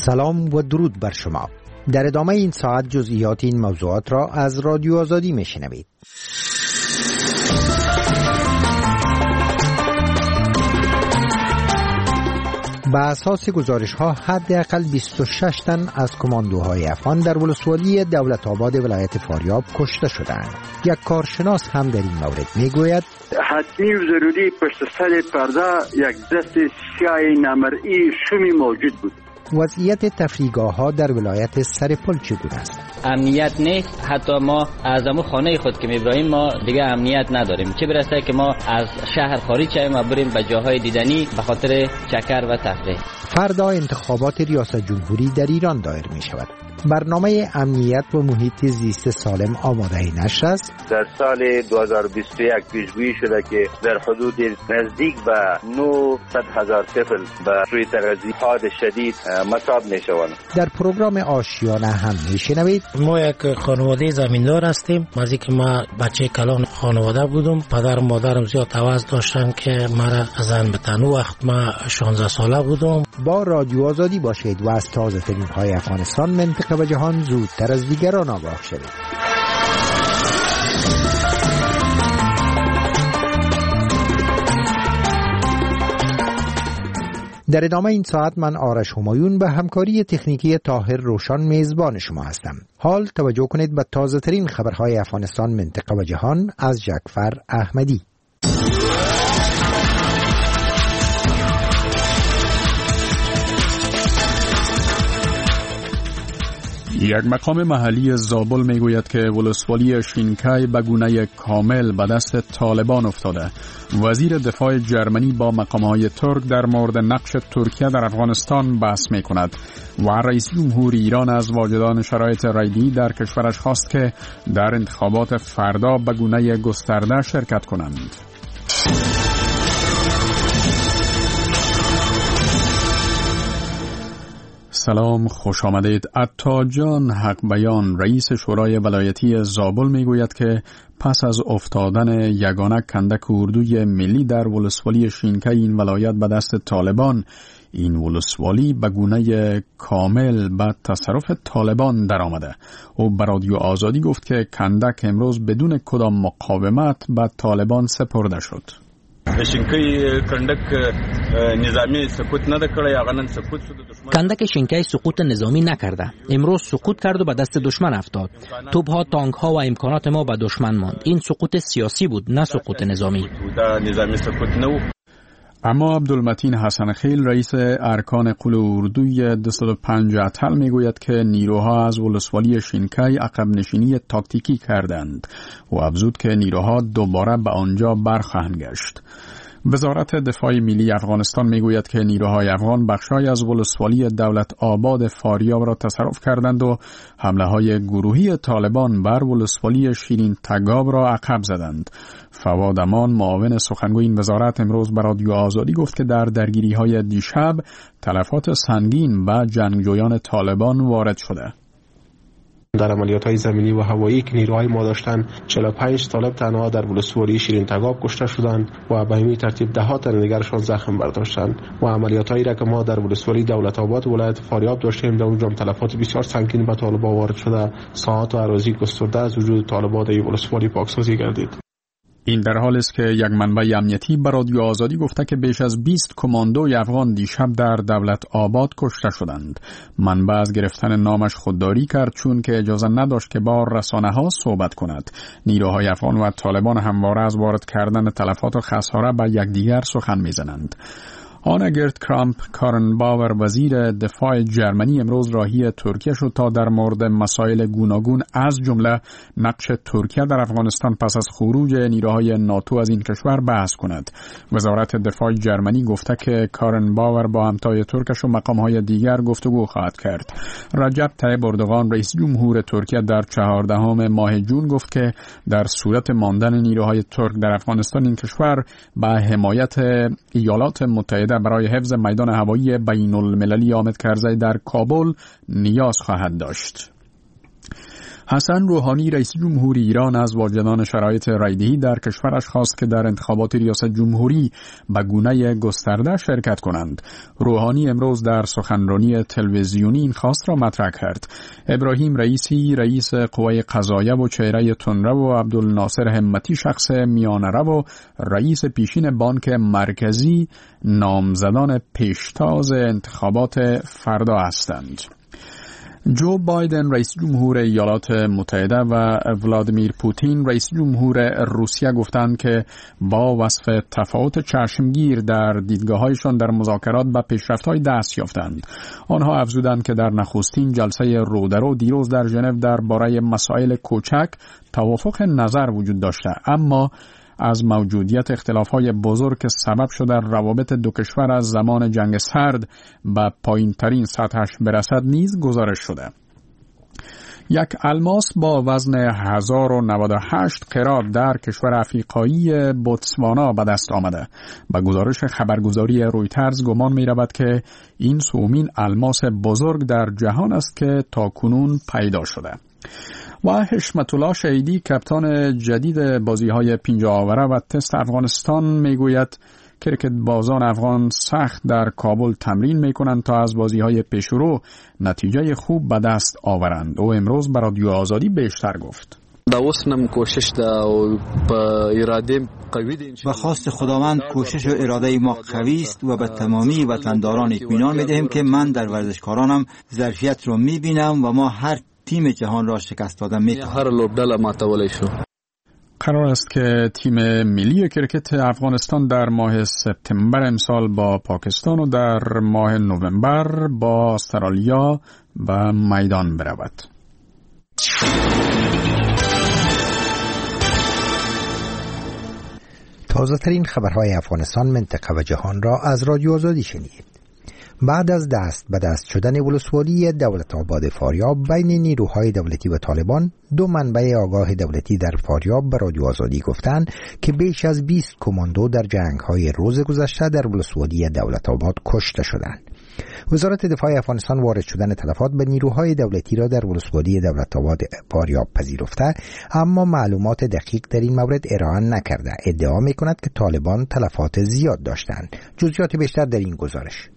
سلام و درود بر شما. در ادامه این ساعت جزئیات این موضوعات را از رادیو آزادی میشنوید. به اساس گزارش‌ها حداقل 26 تن از کماندوهای افغان در ولسوالی دولت آباد ولایت فاریاب کشته شدند. یک کارشناس هم در این مورد میگوید حتمی و ضروری پشت سر پرده یک دست سیاه نامرئی شومی موجود بود. وضعیت تفریحگاه‌ها در ولایت سرپل چگونه است؟ امنیت نیست. حتی ما از همون خانه خود که میبریم ما دیگه امنیت نداریم، چه برسه که ما از شهر خارج شویم و بریم به جاهای دیدنی به خاطر چکر و تفریح. فردا انتخابات ریاست جمهوری در ایران دایر می شود. برنامه امنیت و محیط زیست سالم آماده نشر است. در سال 2021 پیشگویی شده که در حدود نزدیک به 900,000 طفل به روی تغذیه‌های شدید مصاب میشوند. در پروگرام آشیانه هم میشنوید ما یک خانواده زمیندار هستیم. از اینکه ما بچه کلان خانواده بودم، پدر و مادرم زیاد عوض داشتن که مرا زن بتن. وقت ما 16 ساله بودم. با رادیو آزادی باشید و از تازه ترین های افغانستان، منطقه و جهان زودتر از دیگران آگاه شوید. در ادامه این ساعت من آرش همایون به همکاری تکنیکی طاهر روشن میزبان شما هستم. حال توجه کنید به تازه ترین خبرهای افغانستان، منطقه و جهان از جعفر احمدی. یک مقام محلی زابل میگوید که ولسوالی شینکای به گونه کامل به دست طالبان افتاده. وزیر دفاع جرمنی با مقامهای ترک در مورد نقش ترکیه در افغانستان بحث می کند و رئیس جمهور ایران از واجدان شرایط ریلی در کشورش خواست که در انتخابات فردا به گونه گسترده شرکت کنند. سلام، خوش آمدید. عطاجان حق بیان رئیس شورای ولایتی زابل میگوید که پس از افتادن یگانه کندک اردوی ملی در ولسوالی شینکای این ولایت به دست طالبان، این ولسوالی به گونه کامل به تصرف طالبان در آمده. او به رادیو آزادی گفت که کندک امروز بدون کدام مقاومت به طالبان سپرده شد. کندک شینکای سقوط نظامی نکرده، امروز سقوط کرد و به دست دشمن افتاد. توپ‌ها، تانک‌ها و امکانات ما به دشمن ماند. این سقوط سیاسی بود، نه سقوط نظامی. اما عبدالمتین حسن خیل رئیس ارکان قول اردوی 205 اتل میگوید که نیروها از ولسوالی شینکای عقب نشینی تاکتیکی کردند و افزود که نیروها دوباره به آنجا برخواهند گشت. وزارت دفاع ملی افغانستان میگوید که نیروهای افغان بخشای از ولسوالی دولت آباد فاریاب را تصرف کردند و حمله‌های گروهی طالبان بر ولسوالی شیرین تگاب را عقب زدند. فواد امان معاون سخنگوی این وزارت امروز به رادیو آزادی گفت که در درگیری‌های دیشب تلفات سنگین به جنگجویان طالبان وارد شده. در عملیات‌های زمینی و هوایی که نیروهای ما داشتن 45 طالب تنها در ولسوالی شیرین تگاب کشته شدند و به همین ترتیب ده ها تن دیگرشان زخم برداشتند و عملیات‌هایی را که ما در ولسوالی دولت آباد ولایت فاریاب داشتیم در اونجا تلفات بسیار سنگین به طالبان وارد شده. ساحات و اراضی گسترده از وجود طالبان در ولسوالی پاکسازی گردید. این در حال است که یک منبع امنیتی به رادیو آزادی گفته که بیش از 20 کماندوی افغان دیشب در دولت آباد کشته شدند. منبع از گرفتن نامش خودداری کرد چون که اجازه نداشت که با رسانه‌ها صحبت کند. نیروهای افغان و طالبان همواره از وارد کردن تلفات و خساره به یکدیگر سخن می‌زنند. آنا گرت کرامپ کارنباور وزیر دفاع جرمنی امروز راهی ترکیه شد تا در مورد مسائل گوناگون از جمله نقش ترکیه در افغانستان پس از خروج نیروهای ناتو از این کشور بحث کند. وزارت دفاع جرمنی گفته که کارنباور با همتای ترکش و مقامهای دیگر گفتگو خواهد کرد. رجب طیب اردوغان رئیس جمهور ترکیه در 14 ماه جون گفت که در صورت ماندن نیروهای ترک در افغانستان این کشور به حمایت ایالات متحده برای حفظ میدان هوایی بین المللی حامد کرزی در کابل نیاز خواهد داشت. حسن روحانی رئیس جمهوری ایران از واجدان شرایط رایدهی در کشورش خواست که در انتخابات ریاست جمهوری به گونه گسترده شرکت کنند. روحانی امروز در سخنرانی تلویزیونی این خواست را مطرح کرد. ابراهیم رئیسی رئیس قوه قضاییه و چهره تندرو و عبدالناصر همتی شخص میانه‌رو و رئیس پیشین بانک مرکزی نامزدان پیشتاز انتخابات فردا هستند. جو بایدن رئیس جمهور ایالات متحده و ولادیمیر پوتین رئیس جمهور روسیه گفتند که با وصف تفاوت چشمگیر در دیدگاه‌هایشان در مذاکرات به پیشرفت‌های دست یافتند. آنها افزودند که در نخستین جلسه رودرو دیروز در ژنو درباره مسائل کوچک توافق نظر وجود داشته، اما از موجودیت اختلاف‌های بزرگ که سبب شده روابط دو کشور از زمان جنگ سرد به پایین‌ترین سطحش برسد نیز گزارش شده. یک الماس با وزن 1098 قرات در کشور افریقایی بوتسوانا به دست آمده. به گزارش خبرگزاری رویترز گمان می رود که این سومین الماس بزرگ در جهان است که تاکنون پیدا شده. و حشمت الله شهیدی کپتان جدید بازی‌های 50 آوره و تست افغانستان میگوید کرکت بازان افغان سخت در کابل تمرین میکنند تا از بازی‌های پیشرو نتیجه خوب به دست آورند. او امروز به رادیو آزادی بیشتر گفت. با خواست خداوند کوشش و اراده ما قوی است و به تمامی وطنداران اطمینان می‌دهیم که من در ورزشکارانم ظرفیت رو می‌بینم و ما هر تیم جهان را شکست داده می‌توانیم. قرار است که تیم ملی کرکت افغانستان در ماه سپتامبر امسال با پاکستان و در ماه نوامبر با استرالیا به میدان برود. تازه ترین خبرهای افغانستان، منطقه و جهان را از رادیو آزادی شنید. بعد از دست به دست شدن ولسوالی دولت آباد فاریاب بین نیروهای دولتی و طالبان، دو منبع آگاه دولتی در فاریاب به رادیو آزادی گفتند که بیش از 20 کماندو در جنگ‌های روز گذشته در ولسوالی دولت آباد کشته شدند. وزارت دفاع افغانستان وارد شدن تلفات به نیروهای دولتی را در ولسوالی دولت آباد فاریاب پذیرفته، اما معلومات دقیق در این مورد ارائه نکرده. ادعا می‌کند که طالبان تلفات زیاد داشتند. جزئیات بیشتر در این گزارش.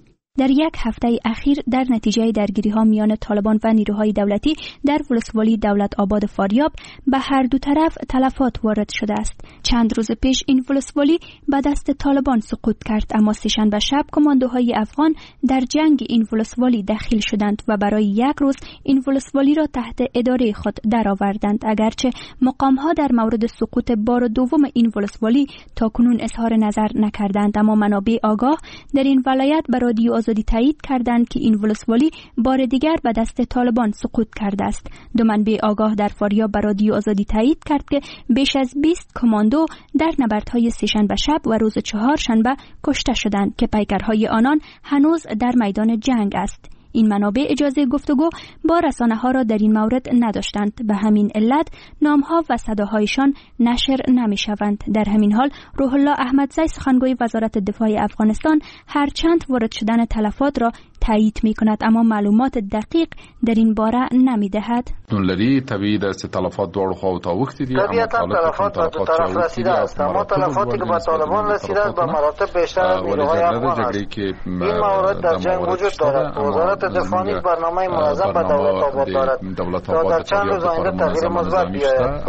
در یک هفته اخیر در نتیجه درگیری‌ها میان طالبان و نیروهای دولتی در ولسوالی دولت آباد فاریاب به هر دو طرف تلفات وارد شده است. چند روز پیش این ولسوالی به دست طالبان سقوط کرد، اما سه‌شنبه شب کماندوهای افغان در جنگ این ولسوالی دخیل شدند و برای یک روز این ولسوالی را تحت اداره خود درآوردند. اگرچه مقام‌ها در مورد سقوط بار دوم این ولسوالی تاکنون اظهار نظر نکردند، اما منابع آگاه در این ولایت به رادیو آزادی تایید کردند که این ولسوالی بار دیگر به دست طالبان سقوط کرده است. دو منبع آگاه در فاریاب به رادیو آزادی تایید کرد که بیش از 20 کماندو در نبردهای سه‌شنبه شب و روز چهارشنبه کشته شدند که پیکرهای آنان هنوز در میدان جنگ است. این منابع اجازه گفتگو با رسانه‌ها را در این مورد نداشتند، به همین علت نام‌ها و صداهایشان نشر نمی‌شوند. در همین حال روح الله احمدزی سخنگوی وزارت دفاع افغانستان هرچند وارد شدن تلفات را تایید می‌کند، اما معلومات دقیق در این باره نمی‌دهد. نولری طبیعی است تلفات دور خواهد اوختی دی، اما تلفات به دو طرف رسیده است، اما تلفاتی که به طالبان رسیده است به مراتب بیشتر از نیروهای افغان است. این موارد در جنگ وجود دارد. وزارت دفاع نیز برنامه منظم به دولت آباد دارد تا در چند روز آینده تغییر مثبت بیاید.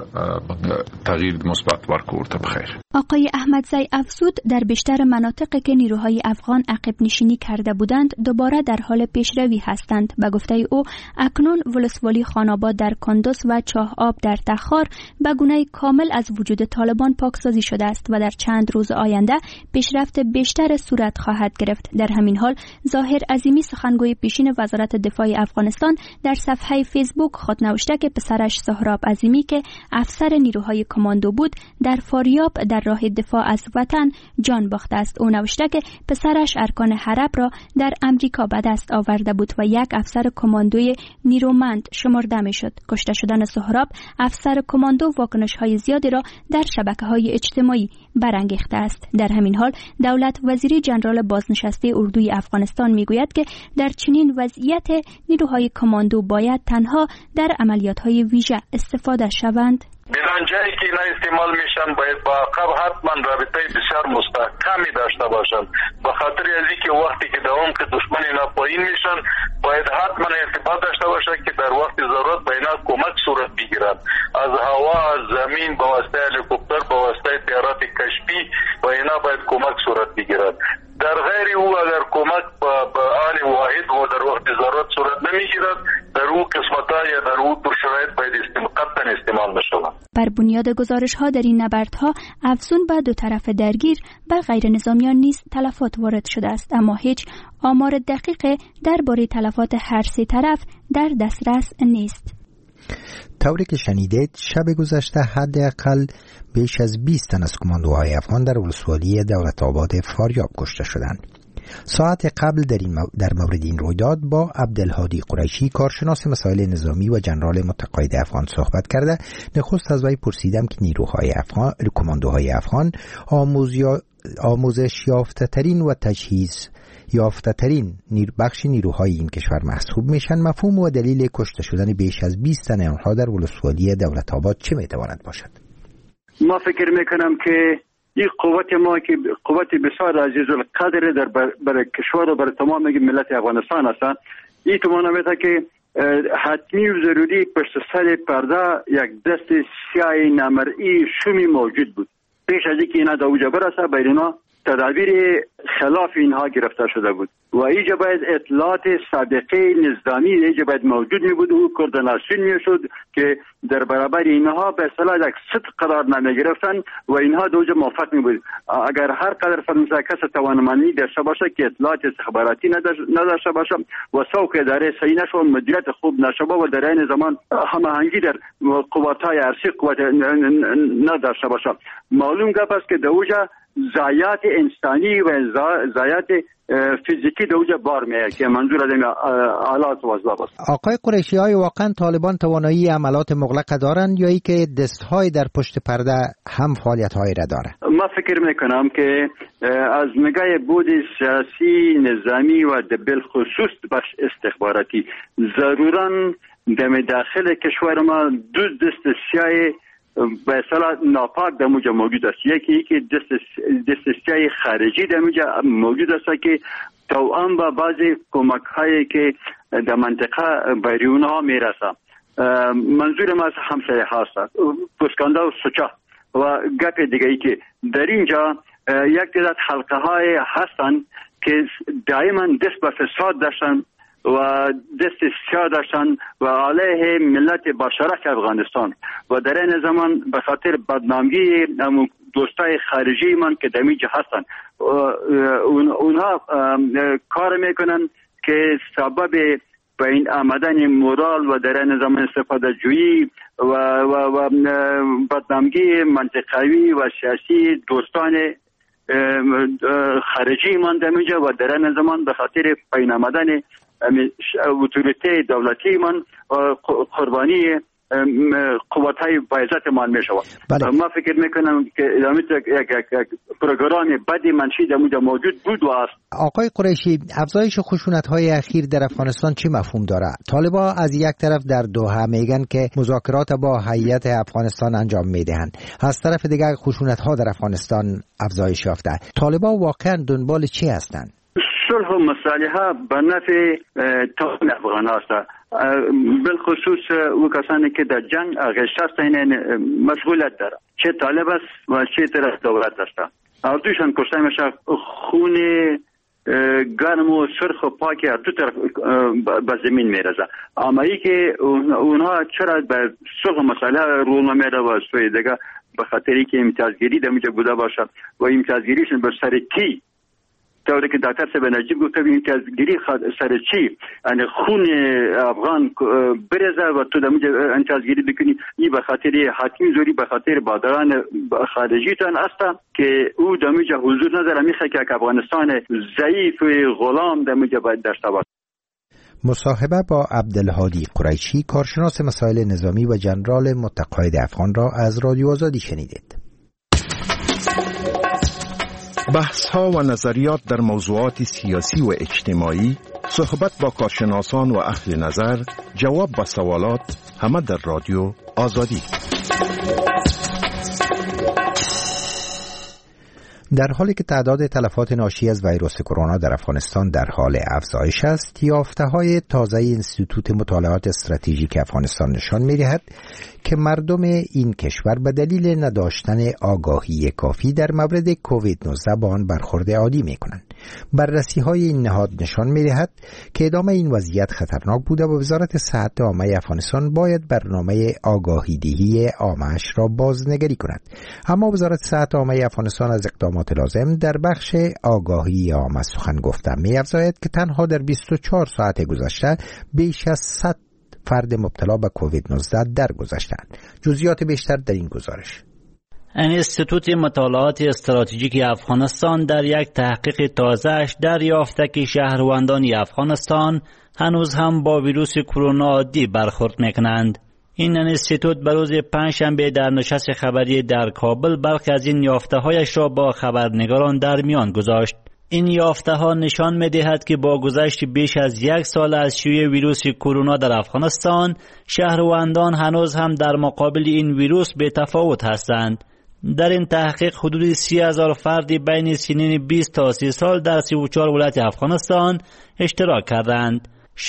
تغییر مثبت ورکورد بخیر. آقای احمدزی افزود در بیشتر مناطقی که نیروهای افغان عقب نشینی کرده بودند دوباره در حال پیشروی هستند. به گفته او اکنون ولسوالی خاناباد در کندوز و چاه آب در تخار به گونه کامل از وجود طالبان پاکسازی شده است و در چند روز آینده پیشرفت بیشتر صورت خواهد گرفت. در همین حال ظاهر عظیمی سخنگوی پیشین وزارت دفاع افغانستان در صفحه فیسبوک خود نوشته که پسرش سهراب عظیمی که افسر نیروهای کماندو بود در فاریاب در راه دفاع از وطن جان باخته است. او نوشته که پسرش ارکان حرب را در امریکا به دست آورده بود و یک افسر کماندوی نیرومند شمرده میشد. کشته شدن سهراب افسر کماندو واکنش‌های زیادی را در شبکه‌های اجتماعی برانگیخته است. در همین حال دولت وزیری جنرال بازنشسته اردوی افغانستان میگوید که در چنین وضعیت نیروهای کماندو باید تنها در عملیات‌های ویژه استفاده شوند. در جایی که اینا استعمال میشن باید با عقب حتما رابطه بسیار مستحکمی داشته باشند، به خاطر از اینکه وقتی که در عمق دشمن اینا پایین میشن باید حتما ارتباط داشته باشند که در وقت ضرورت به اینا کمک صورت بگیرد، از هوا، از زمین، با واسطه هلیکوپتر، با واسطه طیارات کشفی با اینا باید کمک صورت بگیرد. در غیر او اگر کمک به آن واحد و در وقت ضرورت صورت نمیگیرد، در او قسمت‌ها یا در او پر شرایط باید قطعا استعمال بشود. بر بنیاد گزارش‌ها در این نبردها افزون به دو طرف درگیر به غیر نظامیان نیز تلفات وارد شده است، اما هیچ آمار دقیق درباره تلفات هر سه طرف در دسترس نیست. طوری که شنیدید شب گذشته حداقل بیش از 20 تن از کماندوهای افغان در ولسوالی دولت آباد فاریاب کشته شدند. ساعت قبل در مورد این رویداد با عبدالهادی قریشی کارشناس مسائل نظامی و جنرال متقاعد افغان صحبت کرده. نخست از وی پرسیدم که نیروهای افغان، کماندوهای افغان آموزش یافته ترین و تجهیز یافته ترین بخش نیروهای این کشور محسوب میشن. مفهوم و دلیل کشته شدن بیش از 20 تن آنها در ولسوالی دولت آباد چه میتواند باشد؟ ما فکر میکنم که این قوت ما که قوت بسیار عزیز القدر در برای کشور و برای تمام ملت افغانستان است. این تو معنی که حتمی و ضروری پشت سر پرده یک دست سیاه نامرئی شومی موجود بود. پیش از اینکه اینا دوجه برسه بین اینا تدابیر خلاف اینها گرفته شده بود و اینجا باید اطلاعات سابقه نظامی اینجا باید موجود می بود و کوردیناسیون می شد که در برابر اینها به اصطلاح یک صدق قرار نمی گرفتن و اینها دوجه موفق می بود. اگر هر قدر فرانسه کس توانمندی داشته باشه که اطلاعات استخباراتی نداشته باشه و سوق اداره صحیح نشه و مدیریت خوب نشه و در این زمان هماهنگی در قوت‌های ارضی قوت نداشته باشه، معلوم گپ است که دوجه ضایعات انسانی و ضایعات فیزیکی دوجه بار میاد که منظور از این حالات وضع است. آقای قریشی، های واقعا طالبان توانایی عملات مغلقه دارند یا ای که دستهای در پشت پرده هم فعالیت های را داره؟ ما فکر میکنم که از نگاه بود سیاسی، نظامی و بالخصوص بخش استخباراتی ضرورا در داخل کشور ما دو دست سیاه به اصطلاح ناپاک در موجه موجود است. یکی دست سیاه خارجی در موجه موجود است که توأم با بعضی کمک هایی که در منطقه بیرون ها میرسه. منظور ما از همسایه هاست پسکانده و سوچا و گپ دیگه ای که در اینجا یک تعداد حلقه های هستن که دائما دست به فساد داشتن و دست سیاه داشتن و علیه ملت باشرف افغانستان و در این زمان به خاطر بدنامی دوستای خارجی من که دمیج هستن اونها کار میکنن که سبب به این آمدن مورال و در این زمان استفاده جویی و بدنامی منطقوی و سیاسی دوستان خارجی من دمیج و در این زمان به خاطر پایین آمدن اتوریته دولتی من قربانی قوت‌های بایزت من میشود. ما فکر میکنم که یک پروگرام بدی منشی در موجود بود و است. آقای قریشی، افزایش خشونت‌های اخیر در افغانستان چی مفهوم داره؟ طالبان از یک طرف در دوحه میگن که مذاکرات با هیئت افغانستان انجام میدهند، از طرف دیگر خشونت‌ها در افغانستان افزایش یافته. طالبان واقعا دنبال چی هستند؟ صلح و مصالحه به نفع تمام افغان هست، بالخصوص او کسانی که در جنگ غشتن مشغولیت داره، چه طالب است و چه طرف دولت است. اردوشان کشته میشه، خون گرم و سرخ و پاکی از دو طرف به زمین میرزه. اما ای که اونها چرا به صلح و مصالحه رو نمیره و سوی دیگه به خاطر اینکه امتیازگیری در میجا بوده باشه و امتیازگیریشون به سر کی طوری که دکتر صاحب نجیب گفته این که از گری سر چی یعنی خون افغان برزه و تو دموج انتظاری بکنی این به خاطر حاکم زوری به خاطر بادران خارجی تان است که او دموج حضور نداره میخواد که افغانستان ضعیف و غلام دموج باید داشته باشه. مصاحبه با عبدالهادی قریشی کارشناس مسائل نظامی و ژنرال متقاعد افغان را از رادیو آزادی شنیدید. بحث‌ها و نظریات در موضوعات سیاسی و اجتماعی، صحبت با کارشناسان و اهل نظر، جواب به سوالات، همه در رادیو آزادی. در حالی که تعداد تلفات ناشی از ویروس کرونا در افغانستان در حال افزایش است، یافته‌های تازه انستیتوت مطالعات استراتژیک افغانستان نشان می‌دهد که مردم این کشور به دلیل نداشتن آگاهی کافی در مورد کووید 19 با آن برخورد عادی می‌کنند. بررسی‌های این نهاد نشان می‌دهد که ادامه این وضعیت خطرناک بوده و وزارت صحت عامه افغانستان باید برنامه آگاهی‌دهی عامه‌اش را بازنگری کند. اما وزارت صحت عامه افغانستان از اقدامات لازم در بخش آگاهی عامه سخن گفته می‌افزاید که تنها در 24 ساعت گذشته بیش از 100 فرد مبتلا به کووید 19 درگذشتند. جزئیات بیشتر در این گزارش. انستیتوت مطالعات استراتژیک افغانستان در یک تحقیق تازه‌اش دریافته که شهروندان افغانستان هنوز هم با ویروس کرونا عادی برخورد می‌کنند. این انستیتوت به روز پنجشنبه در نشست خبری در کابل برخی از این یافته‌هایش را با خبرنگاران در میان گذاشت. این یافته‌ها نشان می‌دهد که با گذشت بیش از یک سال از شیوع ویروس کرونا در افغانستان، شهروندان هنوز هم در مقابل این ویروس بی‌تفاوت هستند. در این تحقیق حدود 30,000 فردی بین سنین 20 تا 30 سال در 34 ولایت افغانستان اشتراک کردند.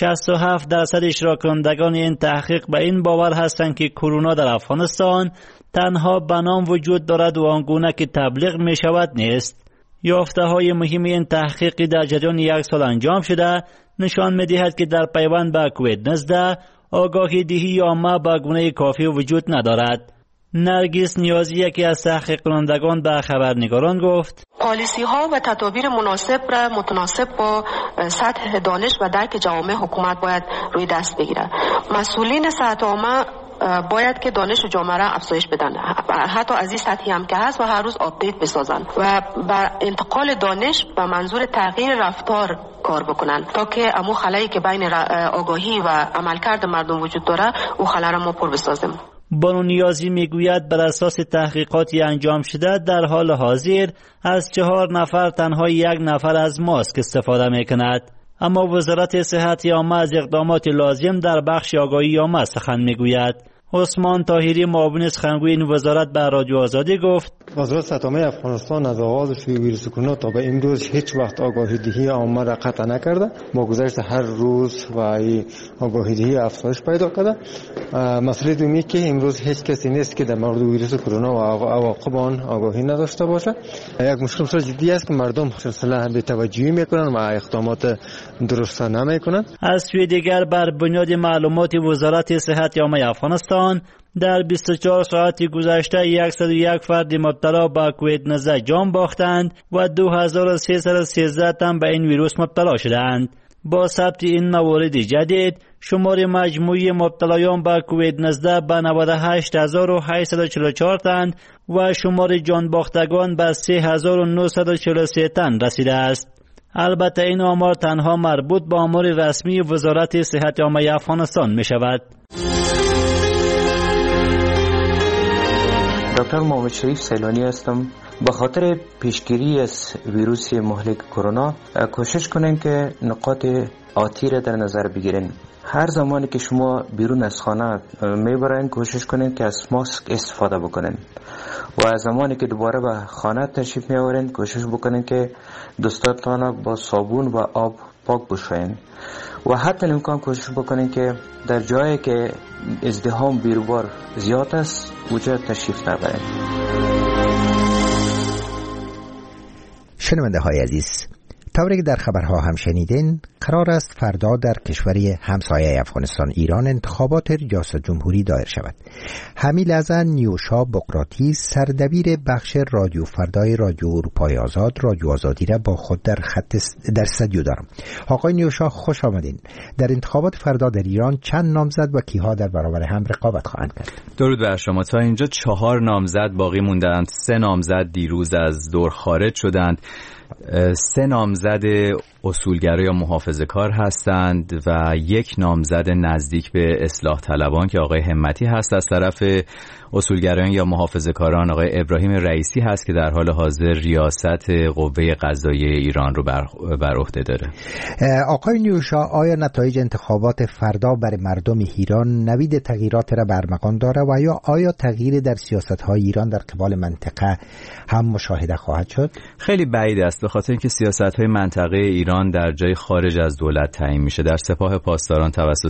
67% اشتراک کنندگان این تحقیق به این باور هستند که کرونا در افغانستان تنها به نام وجود دارد و آنگونه که تبلیغ می شود نیست. یافته‌های مهم این تحقیقی در جریان یک سال انجام شده نشان می دهد که در پیوند به کووید 19 آگاهی دهی عامه به گونه کافی وجود ندارد. نرگس نیازی یکی از تحقیق کنندگان به خبرنگاران گفت: پالیسی ها و تدابیر مناسب را متناسب با سطح دانش و درک جوامع حکومت باید روی دست بگیره. مسئولین صحت عامه باید که دانش جامعه را افزایش بدن، حتی از این سطحی هم که هست و هر روز آپدیت بسازن و بر انتقال دانش به منظور تغییر رفتار کار بکنن تا که امو خلایی که بین آگاهی و عملکرد مردم وجود داره او خلا را ما پر بسازیم. بانو نیازی میگوید بر اساس تحقیقاتی انجام شده در حال حاضر از 4 نفر تنها 1 نفر از ماسک استفاده میکند. اما وزارت صحت عامه از اقدامات لازم در بخش آگاهی عامه سخن میگوید. عثمان طاهری معاون سخنگوی این وزارت به رادیو آزادی گفت: وزارت صحت عامه افغانستان از آغاز شیوع ویروس کرونا تا به امروز هیچ وقت آگاهی دهی عامه را قطع نکرده. با گذشت هر روز و آگاهی دهی افزایش پیدا کرده. مسئله دومی که امروز هیچ کسی نیست که در مورد ویروس کرونا و عواقب آن آگاهی نداشته باشه. یک مشکل بسیار جدی است که مردم اصلا بی‌توجهی میکنند و اقدامات درست نمیکنند. از سوی دیگر بر بنیاد معلومات وزارت صحت عامه افغانستان در 24 ساعت گذشته 101 فرد مبتلا به کووید 19 جان باختند و 2313 تن به این ویروس مبتلا شدند. با ثبت این موارد جدید شمار مجموعی مبتلایان به کووید 19 به 98844 تن و شمار جان باختگان به 3943 تن رسیده است. البته این آمار تنها مربوط به آمار رسمی وزارت صحت عامه افغانستان می شود. دکتر محمد شریف سیلانی هستم. به خاطر پیشگیری از ویروس مهلک کرونا کوشش کنین که نقاط آتی را در نظر بگیرین. هر زمانی که شما بیرون از خانه میبرین کوشش کنین که از ماسک استفاده بکنین و از زمانی که دوباره به خانه تشریف میآورین کوشش بکنین که دستاتان با صابون و آب پاک بشوین و حتی امکان کوشش بکنین که در جایی که ازدحام بیروبار زیاد است اونجا تشریف نبرین. شنونده های عزیز، طوری که در خبرها هم شنیدین، قرار است فردا در کشور همسایه افغانستان ایران انتخابات ریاست جمهوری دایر شود. همین لحظه نیوشا بقراطی سردبیر بخش رادیو فردای رادیو اروپای آزاد رادیو آزادی را با خود در استودیو دارم. آقای نیوشا خوش آمدین. در انتخابات فردا در ایران چند نامزد و کیها در برابر هم رقابت خواهند کرد؟ درود بر شما. تا اینجا 4 نامزد باقی موندند. 3 نامزد دیروز از دور خارج شدند. 3 نامزد اصولگرا یا محافظه‌کار هستند و 1 نامزد نزدیک به اصلاح طلبان که آقای همتی هست. از طرف اصولگرایان یا محافظه‌کاران آقای ابراهیم رئیسی هست که در حال حاضر ریاست قوه قضاییه ایران رو بر عهده داره. آقای نیوشا، آیا نتایج انتخابات فردا برای مردم ایران نوید تغییرات را برمغان داره و آیا تغییر در سیاست‌های ایران در قبال منطقه هم مشاهده خواهد شد؟ خیلی بعید است، به خاطر اینکه سیاست‌های منطقه ایران در جای خارج از دولت تعیین میشه. در سپاه پاسداران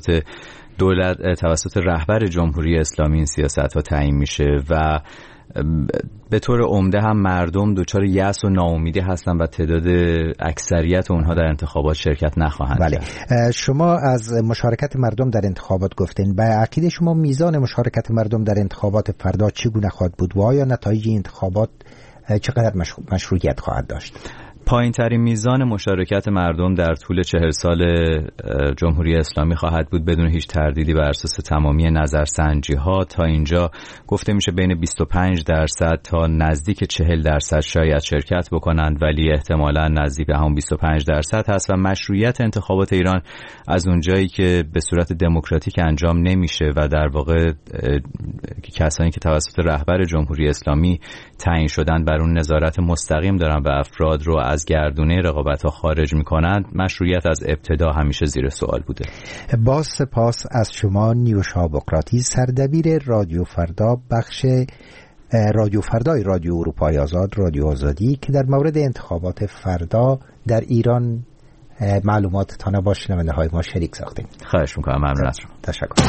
توسط رهبر جمهوری اسلامی این سیاست‌ها تعیین میشه و به طور عمده هم مردم دچار یأس و ناامیدی هستن و تعداد اکثریت اونها در انتخابات شرکت نخواهند کرد. شما از مشارکت مردم در انتخابات گفتین. به عقیده شما میزان مشارکت مردم در انتخابات فردا چگونه خواهد بود و آیا نتایج انتخابات چقدر مشروعیت خواهد داشت؟ پایین ترین میزان مشارکت مردم در طول 40 سال جمهوری اسلامی خواهد بود بدون هیچ تردیدی بر اساس تمامی نظرسنجی ها. تا اینجا گفته میشه بین 25% تا نزدیک 40% شاید شرکت بکنند، ولی احتمالاً نزدیک به همون 25% هست و مشروعیت انتخابات ایران از اونجایی که به صورت دموکراتیک انجام نمیشه و در واقع کسانی که توسط رهبر جمهوری اسلامی تعیین شدن بر اون نظارت مستقیم دارن و افراد رو از گردونه رقابت‌ها خارج می‌کنند، مشروعیت از ابتدا همیشه زیر سوال بوده. باز سپاس از شما نیوشا بقراطی، سردبیر رادیو فردا بخش رادیو فردای رادیو اروپای آزاد رادیو آزادی که در مورد انتخابات فردا در ایران معلومات تانه با شنونده‌های ما شریک ساختیم. خواهش می‌کنم. ممنون از شما. تشکر.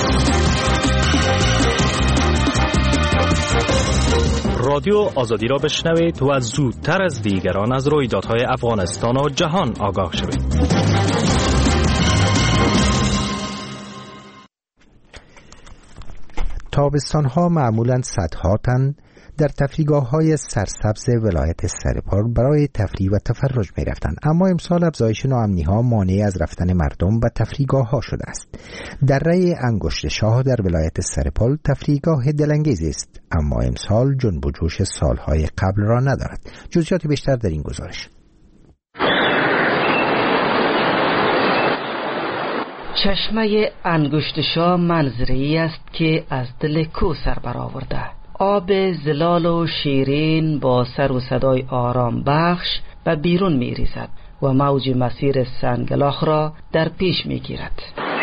رادیو آزادی را بشنوید و زودتر از دیگران از رویدادهای افغانستان و جهان آگاه شوید. تابستان‌ها معمولاً صدها تن در تفریحگاه‌های سرسبز ولایت سرپال برای تفریح و تفرج می‌رفتند، اما امسال افزایش ناامنی‌ها مانع از رفتن مردم به تفریحگاه‌ها شده است. دره انگشت شاه در ولایت سرپال تفریحگاه دلانگیزی است، اما امسال جنب و جوش سال‌های قبل را ندارد. جزئیات بیشتر در این گزارش. چشمه انگشت شاه منظره‌ای است که از دل کوه سر برآورده. آب زلال و شیرین با سر و صدای آرام بخش به بیرون می ریزد و موج مسیر سنگلاخ را در پیش می گیرد.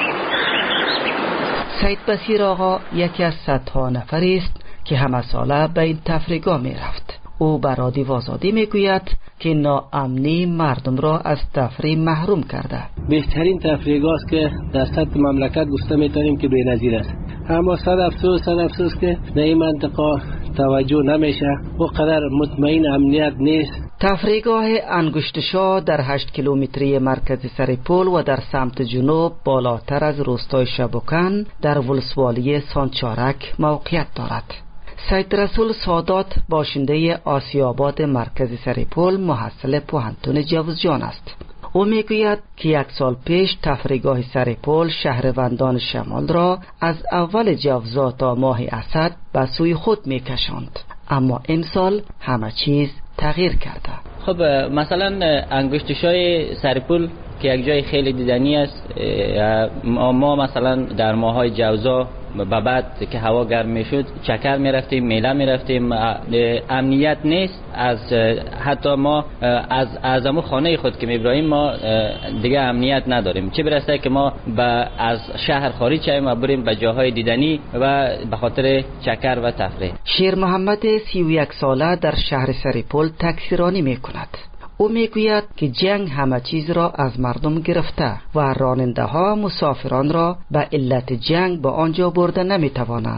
سید بصیر آقا یکی از صدها نفری است که همه ساله به این تفریحگاه می رفت. او بر رادیو آزادی می گوید که ناامنی مردم را از تفریح محروم کرده. بهترین تفریحگاه است که در سطح مملکت گفته می‌تونیم که بی‌نظیر است، اما صد افسوس که در این منطقه توجه نمیشه و قدر مطمئن امنیت نیست. تفریحگاه انگشت شاه در 8 کیلومتری مرکز سرپل و در سمت جنوب بالاتر از روستای شبوکن در ولسوالی سانچارک موقعیت دارد. سید رسول سادات باشنده آسیاباد مرکز سرپل محصل پوهنتون جوزجان است. او میگوید که 1 سال پیش تفریحگاه سرپل شهروندان شمال را از اول جوزا تا ماه اسد به سوی خود میکشاند، اما امسال همه چیز تغییر کرده. خب مثلا انگشت شاه سرپل که یک جای خیلی دیدنی است، ما مثلا در ماهای جوزا به بعد که هوا گرم میشد چکر میرفتیم، میله میرفتیم، امنیت نیست. از حتی ما از خانه خود که میبراییم ما دیگه امنیت نداریم، چه برسه که ما از شهر خارج شویم و بریم به جاهای دیدنی و به خاطر چکر و تفریح. شیر محمد 31 ساله در شهر سرپل تکثیرانی میکند. او میگوید که جنگ همه چیز را از مردم گرفته و راننده ها مسافران را به علت جنگ به آنجا برده نمیتوانند.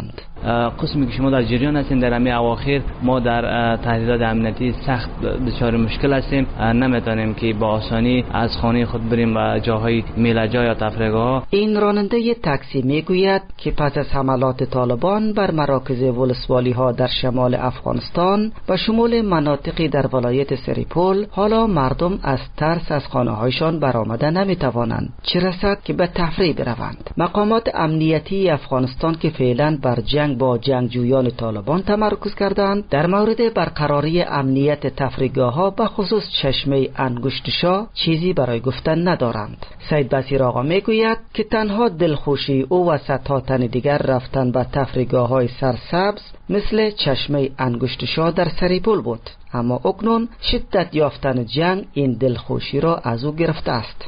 قسمی که شما در جریان هستین در همین اواخر ما در تهدیدات امنیتی سخت دچار مشکل هستیم، نمیتونیم که با آسانی از خانه خود بریم و جاهای میله‌جا یا تفریحگاه‌ها. این راننده تاکسی میگوید که پس از حملات طالبان بر مراکز ولسوالی ها در شمال افغانستان و شمول مناطقی در ولایت سریپول حالا مردم از ترس از خانه هایشان برآمده نمیتوانند، چه رسد که به تفریح بروند. مقامات امنیتی افغانستان که فعلا بر جنگ با جنگجویان طالبان تمرکز کردند در مورد برقراری امنیت تفریحگاه‌ها به خصوص چشمه انگشت شاه چیزی برای گفتن ندارند. سید بصیر آقا میگوید که تنها دلخوشی او و صدها تن دیگر رفتن به تفریحگاه‌های سرسبز مثل چشمه انگشت شاه در سریپول بود، اما اکنون شدت یافتن جنگ این دلخوشی را از او گرفته است.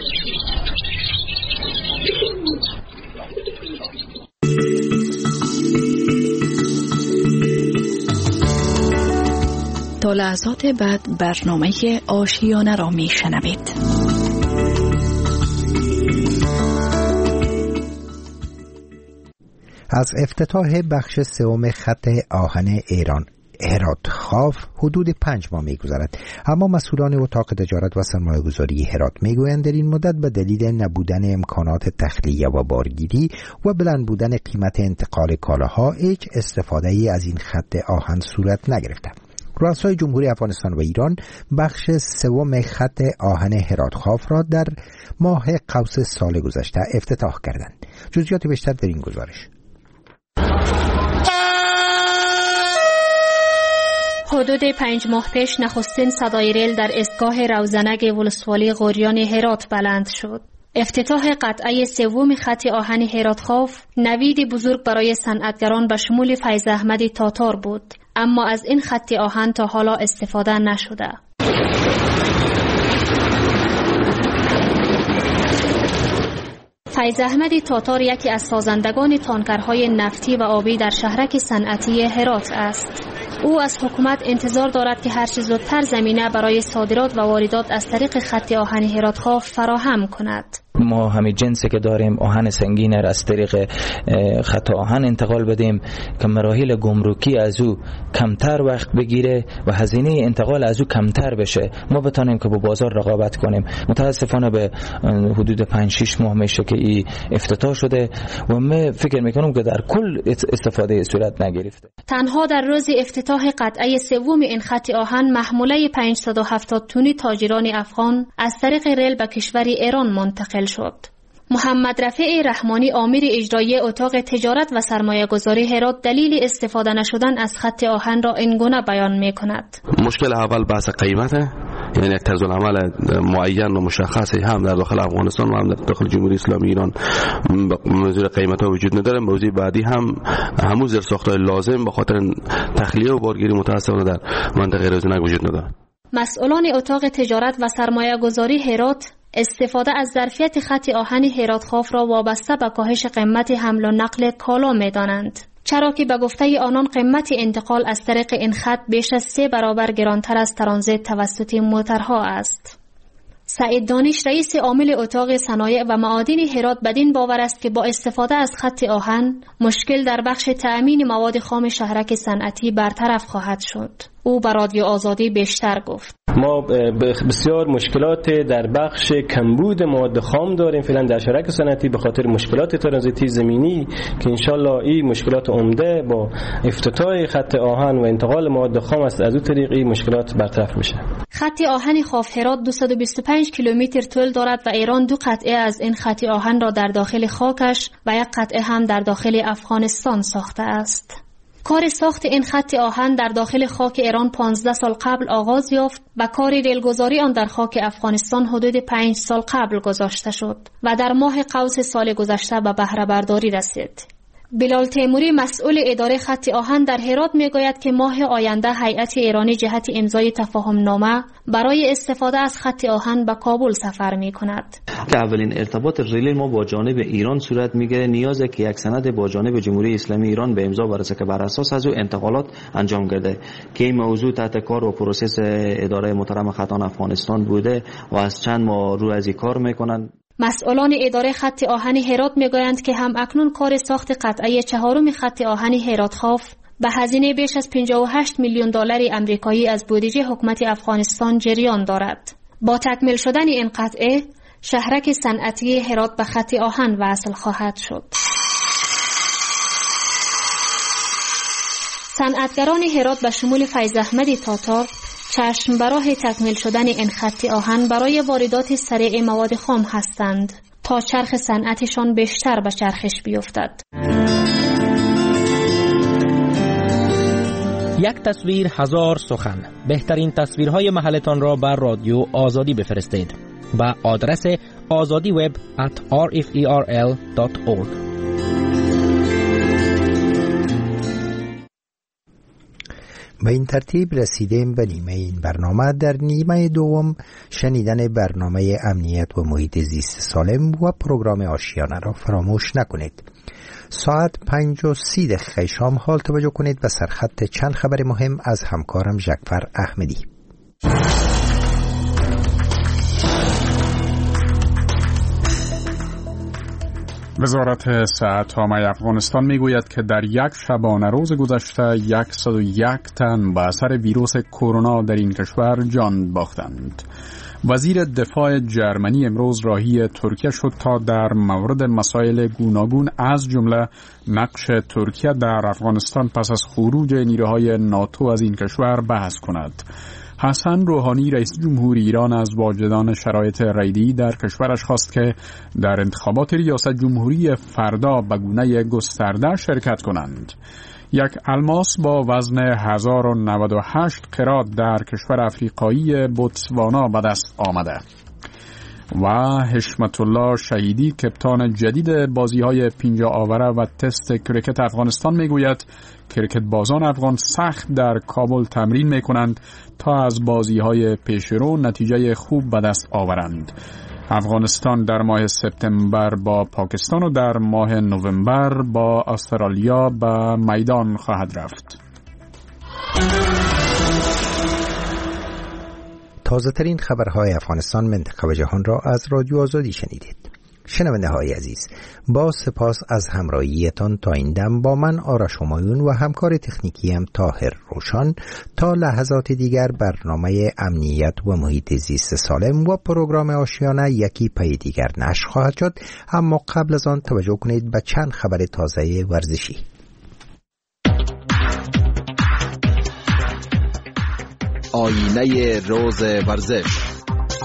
تا لحظات بعد برنامه آشیانه را می شنوید. از افتتاح بخش سوم خط آهن ایران هرات خاف حدود 5 ماه می‌گذرد، اما مسئولان اتاق تجارت و سرمایه‌گذاری هرات می‌گویند در این مدت به دلیل نبودن امکانات تخلیه و بارگیری و بلند بودن قیمت انتقال کالاها هیچ استفاده‌ای از این خط آهن صورت نگرفته. رؤسای جمهوری افغانستان و ایران بخش سوم خط آهن هرات خاف را در ماه قوس سال گذشته افتتاح کردند. جزئیات بیشتر در این گزارش. حدود 5 ماه پیش نخستین صدای ریل در ایستگاه روزنگ ولسوالی غوریان هرات بلند شد. افتتاح قطعه سوم خط آهن هرات خاف نویدی بزرگ برای صنعتگران به شمول فیض احمد تاتار بود، اما از این خط آهن تا حالا استفاده نشده. فیض احمد تاتار یکی از سازندگان تانکرهای نفتی و آبی در شهرک صنعتی هرات است. او از حکومت انتظار دارد که هر چه زودتر زمینه برای صادرات و واردات از طریق خط آهن هرات خاف فراهم کند. ما همین جنسی که داریم آهن سنگین را از طریق خط آهن انتقال بدیم که مراحل گمرکی از او کمتر وقت بگیره و هزینه انتقال از او کمتر بشه، ما بتونیم که با بازار رقابت کنیم. متاسفانه به حدود 5-6 ماه میشه که این افتتاح شده و من فکر میکنم که در کل استفاده صورت نگرفته. تنها در روز افتتاح قطعه سوم این خط آهن محموله 570 تونی تاجران افغان از طریق ریل به کشور ایران منتقل شد. محمد رفیع رحمانی آمیر اجرایی اتاق تجارت و سرمایه گذاری هرات دلیل استفاده نشدن از خط آهن را اینگونه بیان می کند. مشکل اول بحث قیمته، یعنی یک طرز العمل معین و مشخصی هم در داخل افغانستان و هم در داخل جمهوری اسلامی ایران موضوع قیمت ها وجود نداره. موضوع بعدی هم همون زیرساخت‌های لازم به خاطر تخلیه و بارگیری متاسفانه در منطقه روزنگ وجود نداره. مسئولان اتاق تجارت و سرمایه گذاری هرات استفاده از ظرفیت خط آهن هرات خاف را وابسته به کاهش قیمت حمل و نقل کالا می‌دانند، چرا که به گفته آنان قیمت انتقال از طریق این خط بیش از 3 برابر گرانتر از ترانزیت توسط موترها است. سعید دانش رئیس عامل اتاق صنایع و معادن هرات بدین باور است که با استفاده از خط آهن مشکل در بخش تأمین مواد خام شهرک صنعتی برطرف خواهد شد. او به رادیو آزادی بیشتر گفت. ما بسیار مشکلات در بخش کمبود مواد خام داریم فعلا در شهرک صنعتی به خاطر مشکلات ترانزیتی زمینی که انشالله این مشکلات عمده با افتتاح خط آهن و انتقال مواد خام است، از اون طریق این مشکلات برطرف میشه. خط آهن خاف هرات 225 کیلومتر طول دارد و ایران 2 قطعه از این خط آهن را در داخل خاکش و 1 قطعه هم در داخل افغانستان ساخته است. کار ساخت این خط آهن در داخل خاک ایران 15 سال قبل آغاز یافت و کار ریلگذاری آن در خاک افغانستان حدود 5 سال قبل گذاشته شد و در ماه قوس سال گذشته به بهره برداری رسید. بلال تیموری مسئول اداره خط آهن در هرات میگوید که ماه آینده هیئت ایرانی جهت امضای تفاهم نامه برای استفاده از خط آهن به کابل سفر می کند. اولین ارتباط ریلی ما با جانب ایران صورت میگیره، نیازه که یک سند با جانب جمهوری اسلامی ایران به امضا برسه که بر اساس از او انتقالات انجام گرده که این موضوع تحت کار و پروسس اداره محترم خطان افغانستان بوده و از چند ماه رو از این کار میکنن. مسئولان اداره خط آهن هرات میگویند که هم اکنون کار ساخت قطعه 4 خط آهن هرات خاف به هزینه بیش از 58 میلیون دلار آمریکایی از بودجه حکومت افغانستان جریان دارد. با تکمیل شدن این قطعه، شهرک صنعتی هرات به خط آهن وصل خواهد شد. صنعتگران هرات به شمول فیض احمد تاتار چشم براه تکمیل شدن این خط آهن برای واردات سریع مواد خام هستند تا چرخ صنعتشان بیشتر به چرخش بیفتد. یک تصویر هزار سخن. بهترین تصویرهای محلتان را بر رادیو آزادی بفرستید به آدرس azadiweb@rferl.org. به این ترتیب رسیدیم به نیمه این برنامه. در نیمه دوم شنیدن برنامه امنیت و محیط زیست سالم و پروگرام آشیانه را فراموش نکنید. ساعت 5:30 شام حال توجه کنید به سرخط چند خبر مهم از همکارم جعفر احمدی. وزارت صحت عامه افغانستان میگوید که در یک شبانه روز گذشته 101 تن به اثر ویروس کرونا در این کشور جان باختند. وزیر دفاع جرمنی امروز راهی ترکیه شد تا در مورد مسائل گوناگون از جمله نقش ترکیه در افغانستان پس از خروج نیروهای ناتو از این کشور بحث کند. حسن روحانی رئیس جمهور ایران از واجدان شرایط رییدی در کشورش خواست که در انتخابات ریاست جمهوری فردا به گونه گسترده شرکت کنند. یک الماس با وزن 1098 قرات در کشور افریقایی بوتسوانا به دست آمده. و حشمت الله شهیدی کپتان جدید بازی‌های پینجا آوره و تست کرکت افغانستان میگوید کرکت بازان افغان سخت در کابل تمرین میکنند تا از بازی‌های پیشرو نتیجه خوب به دست آورند. افغانستان در ماه سپتامبر با پاکستان و در ماه نوامبر با استرالیا به میدان خواهد رفت. تازه ترین خبرهای افغانستان، منطقه و جهان را از رادیو آزادی شنیدید. شنونده های عزیز، با سپاس از همراهیتان تا این دم با من آرش همایون و همکار تکنیکیم طاهر روشان. تا لحظات دیگر برنامه امنیت و محیط زیست سالم و پروگرام آشیانه یکی پی دیگر نشر خواهد شد، اما قبل از آن توجه کنید به چند خبر تازه ورزشی. آینه روز ورزش.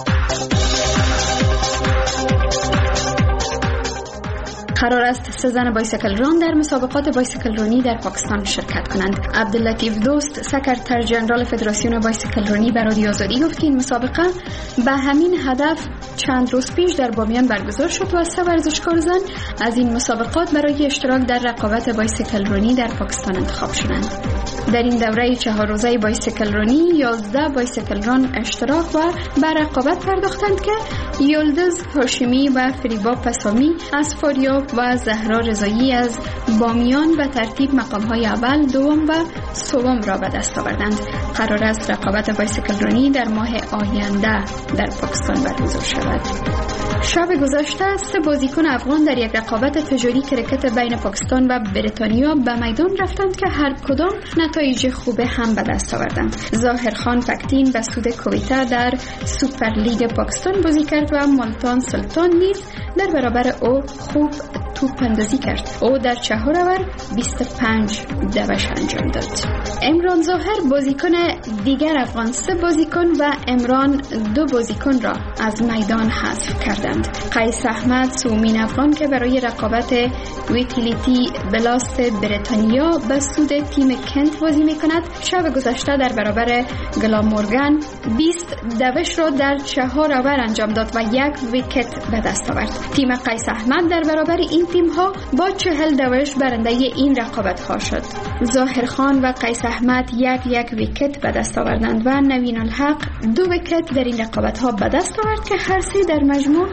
قرار است 3 زن بایسکل ران در مسابقات بایسکل رانی در پاکستان شرکت کنند. عبداللطیف دوست، سکرتر جنرال فدراسیون بایسکل رانی، به رادیو آزادی گفت که این مسابقه به همین هدف چند روز پیش در بامیان برگزار شد و 3 ورزشکار زن از این مسابقات برای اشتراک در رقابت بایسکل رانی در پاکستان انتخاب شدند. در این دوره 4 روزه بایسکل رانی 11 بایسکل ران اشتراک و به رقابت پرداختند که یلدز هاشمی و فریبا پسامی از فاریاب و زهرا رضایی از بامیان به ترتیب مقام‌های اول، دوم و سوم را به دست آوردند. قرار است رقابت بایسکل رانی در ماه آینده در پاکستان برگزار شود. شب گذشته 3 بازیکن افغان در یک رقابت تجاری کرکت بین پاکستان و بریتانیا به میدان رفتند که هر کدام نتایج خوب هم به دست آوردند. ظاهرخان پکتین به سود کویته در سوپر لیگ پاکستان بازی کرد و ملتان سلطان نیز در برابر او خوب توپ اندازی کرد. او در 4 اوور 25 دوش انجام داد. امران ظاهر بازیکن دیگر افغان 3 بازیکن و امران 2 بازیکن را از میدان حذف کردند. قیس احمد سومین افغان که برای رقابت ویتیلیتی بلاست بریتانیا به سود تیم کنت بازی میکند، شب گذشته در برابر گلامورگان 20 دوش را در 4 اوور انجام داد و 1 ویکت به دست آورد. تیم قیس احمد در برابر این تیم ها با 40 دوش برنده این رقابت ها شد. ظاهرخان و قیس احمد 1 ویکت به دست آوردند و نوین الحق 2 ویکت در این رقابت ها به دست آورد که هر 3 در مجموع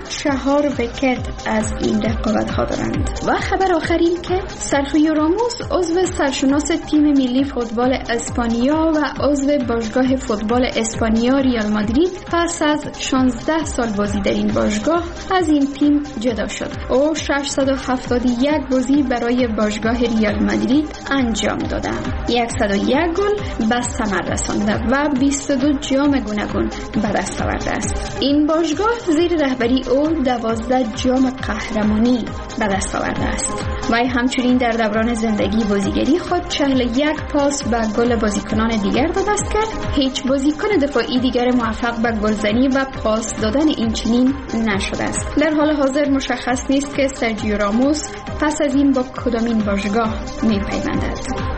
4 ویکت از این رقابت ها دارند. و خبر آخر این که سرخیو راموس عضو سرشناس تیم ملی فوتبال اسپانیا و عضو باشگاه فوتبال اسپانیا ریال مادرید پس از 16 سال بازی در این باشگاه از این تیم جدا شد. او 671 بازی برای باشگاه ریال مادرید انجام داده، 101 گل به ثمر رسانده و 22 جام گوناگون به دست آورده است. این باشگاه زیر رهبری او 12 جام قهرمانی به دست آورده است. وی همچنین در دوران زندگی بازیگری خود 41 پاس به گل بازیکنان دیگر داده است که هیچ بازیکن دفاعی دیگر موفق به گلزنی و پاس دادن این چنین نشده است. در حال حاضر مشخص نیست که سرجیو راموس پس از این با کدامین باشگاه می‌پیوندد.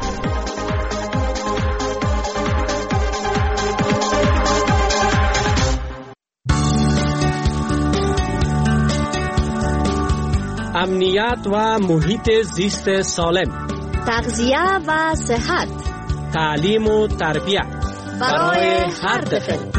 امنیت و محیط زیست سالم، تغذیه و صحت، تعلیم و تربیت برای هر طفل.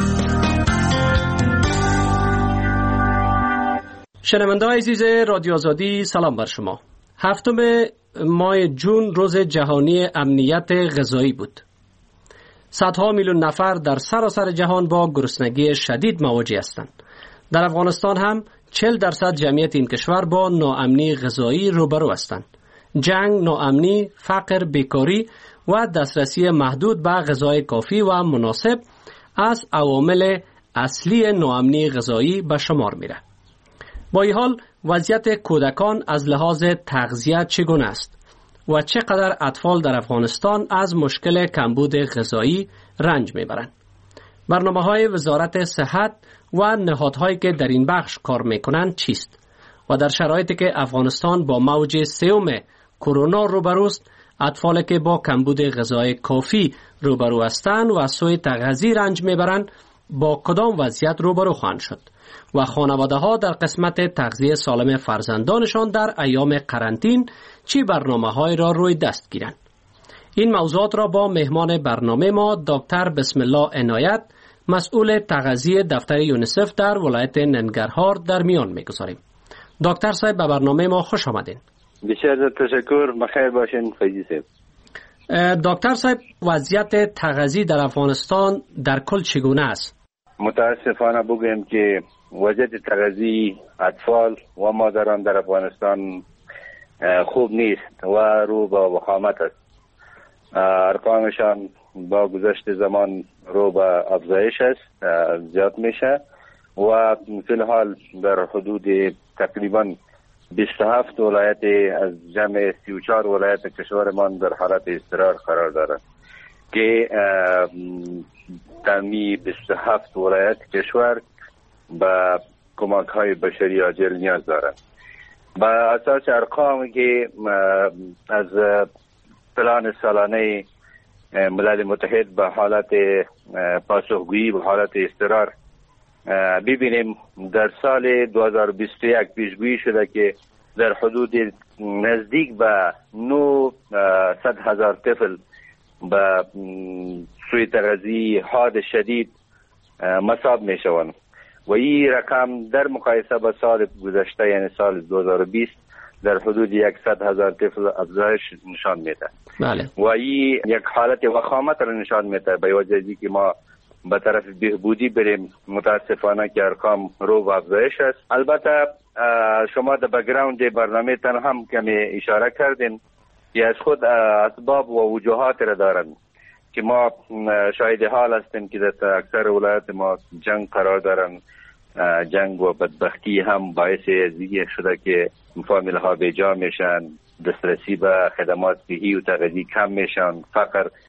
شنونده‌های عزیز رادیو آزادی، سلام بر شما. 7 ماه جون روز جهانی امنیت غذایی بود. صدها میلیون نفر در سراسر جهان با گرسنگی شدید مواجه هستند. در افغانستان هم 40% جمعیت این کشور با ناامنی غذایی روبرو هستند. جنگ، ناامنی، فقر، بیکاری و دسترسی محدود به غذای کافی و مناسب از عوامل اصلی ناامنی غذایی به شمار میره. با این حال وضعیت کودکان از لحاظ تغذیه چگونه است و چقدر اطفال در افغانستان از مشکل کمبود غذایی رنج میبرند؟ برنامه‌های وزارت صحت و نهادهایی که در این بخش کار میکنند چیست؟ و در شرایطی که افغانستان با موج 3 کرونا روبروست، اطفالی که با کمبود غذای کافی روبرو هستند و از سوء تغذیه رنج میبرند با کدام وضعیت روبرو خواهند شد؟ و خانواده‌ها در قسمت تغذیه سالم فرزندانشان در ایام قرنطین چی برنامه‌های را روی دست گیرند؟ این موضوعات را با مهمان برنامه ما دکتر بسم الله عنایت، مسئول تغذیه دفتر یونیسف در ولایت ننگرهار در میان میگذاریم. دکتر صاحب به برنامه ما خوش آمدین. بسیار تشکر، بخیر باشین فیضی صاحب. دکتر صاحب، وضعیت تغذیه در افغانستان در کل چگونه است؟ متاسفانه بگویم که وضعیت تغذیه اطفال و مادران در افغانستان خوب نیست و رو به وخامت است. ارقامشان با گذشت زمان رو به افزایش است، زیاد میشه و فی الحال در حدود تقریبا 27 ولایت از جمع 34 ولایت کشورمان در حالت اضطرار قرار دارند که تمی 27 ولایت کشور به کمک های بشری عاجل نیاز دارند. با اساس ارقامی که از پلان سالانه ملل متحد به حالت پاسخگویی به حالت اضطرار ببینیم، در سال 2021 پیشگویی شده که در حدود نزدیک به 900,000 طفل به سوء تغذیه حاد شدید مصاب می شوند و این رقم در مقایسه با سال گذشته یعنی سال 2020 در حدود 100,000 طفل افزایش نشان میده. بله. و این یک حالت وخامت را نشان میده به وجه از اینکه ما به طرف بهبودی بریم. متاسفانه که ارقام رو به افزایش است. البته شما در بک‌گراند برنامه تان هم کمی اشاره کردین که از خود اسباب و وجوهات را دارند که ما شاهد حال هستیم که در اکثر ولایات ما جنگ قرار دارند. جنگ و بدبختی هم باعث زیگه شده که فامیل ها بیجا میشن، دسترسی به خدمات صحی و تغذیه کم میشن، فقر